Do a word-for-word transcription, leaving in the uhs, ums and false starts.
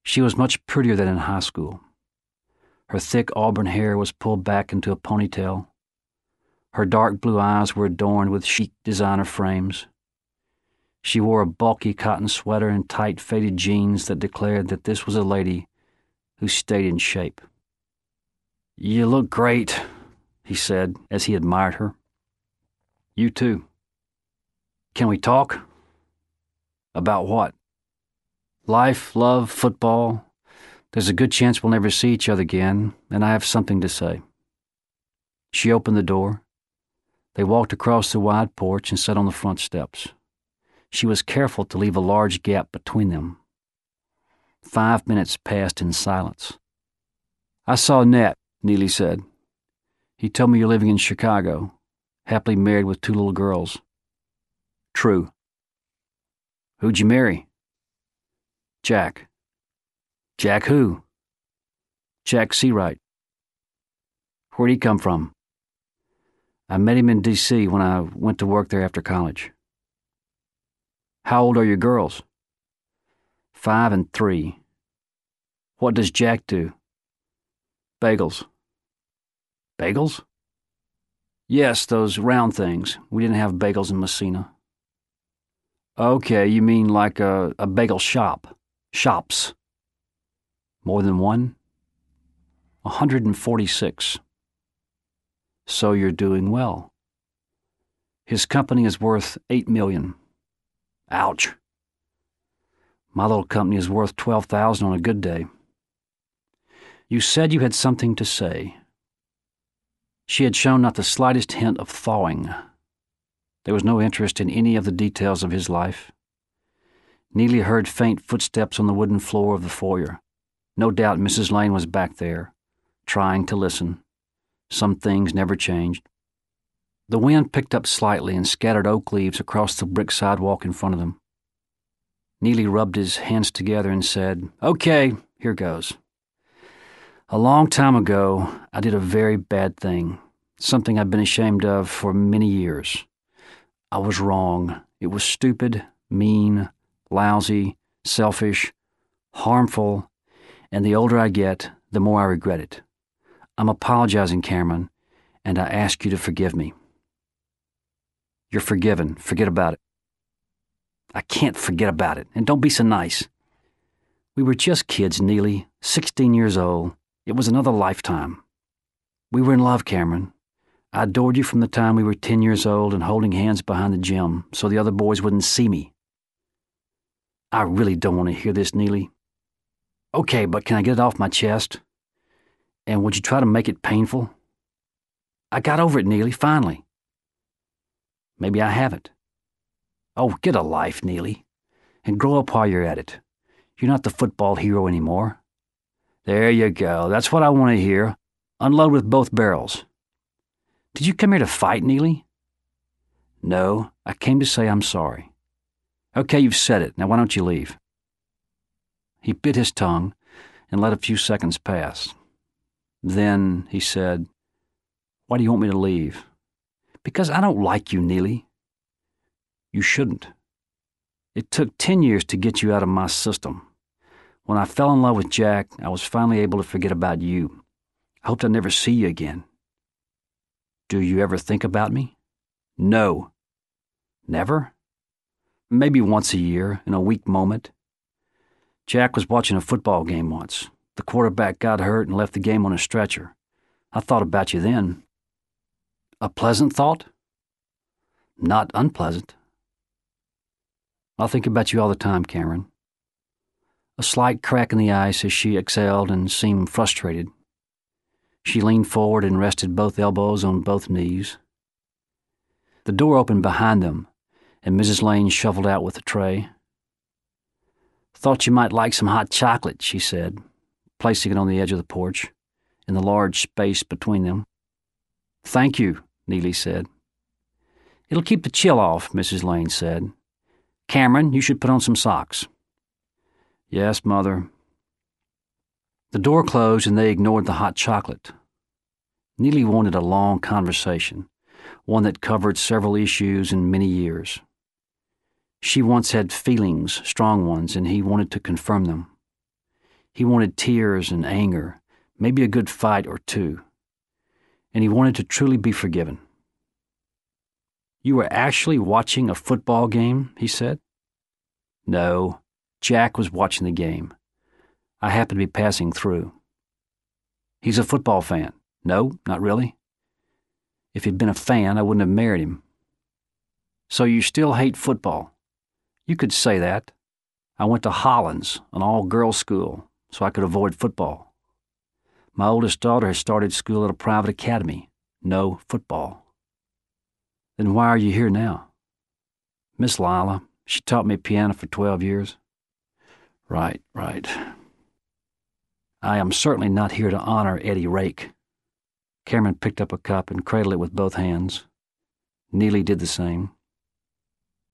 She was much prettier than in high school. Her thick auburn hair was pulled back into a ponytail. Her dark blue eyes were adorned with chic designer frames. She wore a bulky cotton sweater and tight faded jeans that declared that this was a lady who stayed in shape. "You look great," he said as he admired her. "You too. Can we talk?" "About what?" "Life, love, football. There's a good chance we'll never see each other again, and I have something to say." She opened the door. They walked across the wide porch and sat on the front steps. She was careful to leave a large gap between them. Five minutes passed in silence. "I saw Nat," Neely said. "He told me you're living in Chicago, happily married with two little girls." "True." "Who'd you marry?" "Jack." "Jack who?" "Jack Seawright." "Where'd he come from?" "I met him in D C when I went to work there after college." "How old are your girls?" "Five and three." "What does Jack do?" "Bagels." "Bagels?" "Yes, those round things. We didn't have bagels in Messina." "Okay, you mean like a, a bagel shop. Shops." "More than one?" one hundred forty-six. "So you're doing well." "His company is worth eight million." "Ouch." "My little company is worth twelve thousand on a good day." "You said you had something to say." She had shown not the slightest hint of thawing. There was no interest in any of the details of his life. Neely heard faint footsteps on the wooden floor of the foyer. No doubt Missus Lane was back there, trying to listen. Some things never changed. The wind picked up slightly and scattered oak leaves across the brick sidewalk in front of them. Neely rubbed his hands together and said, "Okay, here goes. A long time ago, I did a very bad thing, something I've been ashamed of for many years. I was wrong. It was stupid, mean, lousy, selfish, harmful, and the older I get, the more I regret it. I'm apologizing, Cameron, and I ask you to forgive me." "You're forgiven. Forget about it." "I can't forget about it, and don't be so nice. We were just kids, Neely, sixteen years old. It was another lifetime. We were in love, Cameron. I adored you from the time we were ten years old and holding hands behind the gym so the other boys wouldn't see me." "I really don't want to hear this, Neely." "Okay, but can I get it off my chest? And would you try to make it painful?" "I got over it, Neely, finally." "Maybe I haven't." "Oh, get a life, Neely, and grow up while you're at it. You're not the football hero anymore." "There you go. That's what I want to hear. Unload with both barrels." "Did you come here to fight, Neely?" "No, I came to say I'm sorry." "Okay, you've said it. Now why don't you leave?" He bit his tongue and let a few seconds pass. Then he said, "Why do you want me to leave?" "Because I don't like you, Neely." "You shouldn't. It took ten years to get you out of my system. When I fell in love with Jack, I was finally able to forget about you. I hoped I'd never see you again." "Do you ever think about me?" "No." "Never?" "Maybe once a year, in a weak moment. Jack was watching a football game once. The quarterback got hurt and left the game on a stretcher. I thought about you then." "A pleasant thought?" "Not unpleasant." "I'll think about you all the time, Cameron." A slight crack in the ice as she exhaled and seemed frustrated. She leaned forward and rested both elbows on both knees. The door opened behind them, and Missus Lane shuffled out with a tray. "Thought you might like some hot chocolate," she said, placing it on the edge of the porch, in the large space between them. "Thank you," Neely said. "It'll keep the chill off," Missus Lane said. "Cameron, you should put on some socks." "Yes, Mother." The door closed and they ignored the hot chocolate. Neely wanted a long conversation, one that covered several issues in many years. She once had feelings, strong ones, and he wanted to confirm them. He wanted tears and anger, maybe a good fight or two. And he wanted to truly be forgiven. "You were actually watching a football game?" he said. "No, Jack was watching the game. I happened to be passing through." "He's a football fan." "No, not really. If he'd been a fan, I wouldn't have married him." "So you still hate football?" "You could say that. I went to Hollins, an all-girls school, so I could avoid football. My oldest daughter has started school at a private academy. No football." "Then why are you here now?" "Miss Lila. She taught me piano for twelve years." "Right, right." "I am certainly not here to honor Eddie Rake." Cameron picked up a cup and cradled it with both hands. Neely did the same.